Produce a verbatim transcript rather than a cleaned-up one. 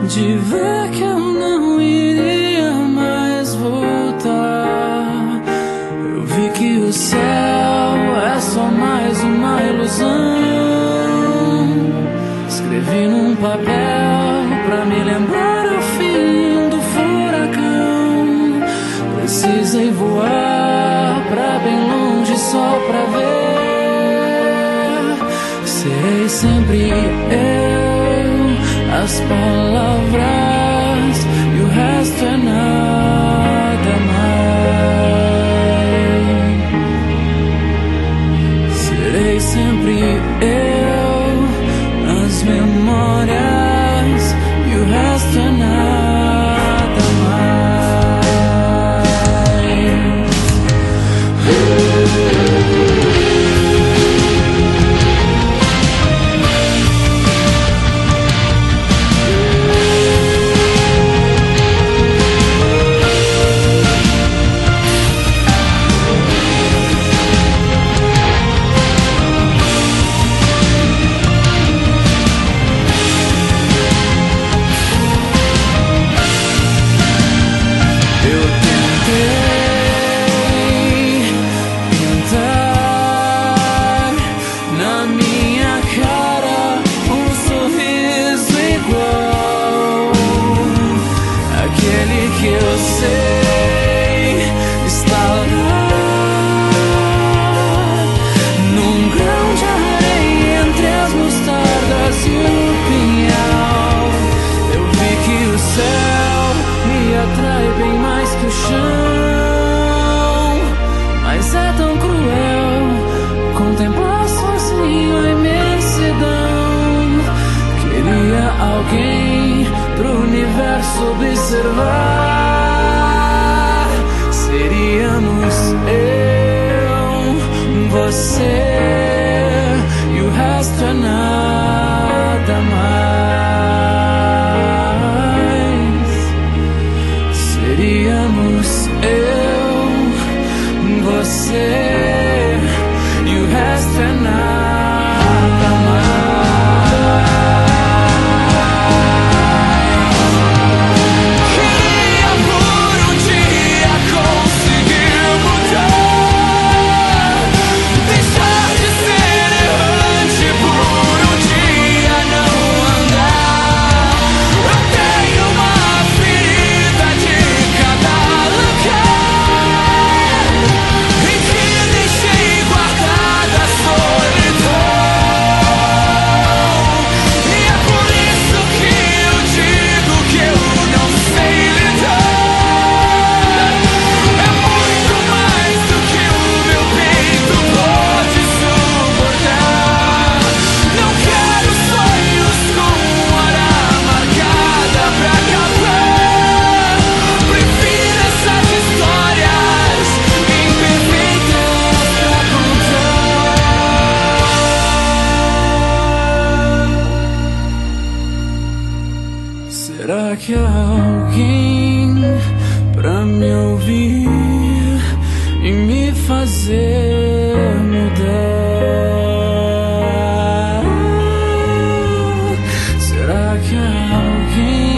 de ver que eu não iria mais voltar. Eu vi que o céu é só mais uma ilusão. Escrevi num papel pra me lembrar o fim do furacão. Precisei voar pra bem longe só pra ver. Serei sempre eu, as palavras e o resto é nada mais. Serei sempre eu, as memórias e o resto é nada mais. Que eu sei está lá, num grão de areia entre as mostardas e o pinhal. Eu vi que o céu me atrai bem mais que o chão, mas é tão cruel contemplar sozinho a imensidão. Queria alguém pro universo observar. Seríamos eu, você e o resto é nada mais. Seríamos eu, você e o resto é nada mais. Será que há alguém pra me ouvir e me fazer mudar? Será que há alguém